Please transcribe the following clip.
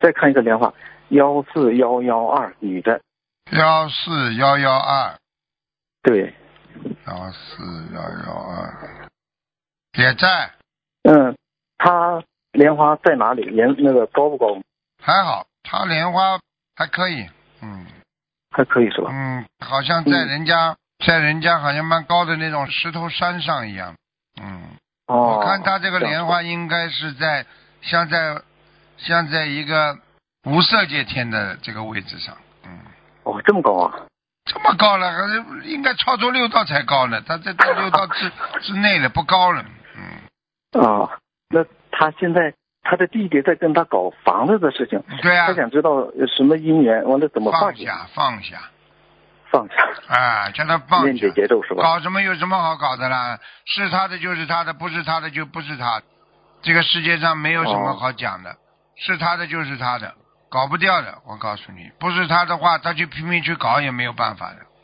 再看一个莲花14112女的。 14112。 对。 14112也在。 她莲花在哪里？那个高不高？ 还好，她莲花还可以。 还可以是吧？ 好像在人家好像蛮高的那种石头山上一样。我看他这个莲花应该是像在一个无色界天的这个位置上。 这么高啊？ 这么高了，应该超出6道才高呢。他在6道之内了，不高了。 那他现在他的弟弟在跟他搞房子的事情。 对啊。 他想知道什么姻缘，完了怎么化解？ 放下。叫他放下。 念解节奏是吧？ 搞什么有什么好搞的啦？是他的就是他的，不是他的就不是他的。这个世界上没有什么好讲的。是他的就是他的，搞不掉的。我告诉你，不是他的话，他去拼命去搞也没有办法的。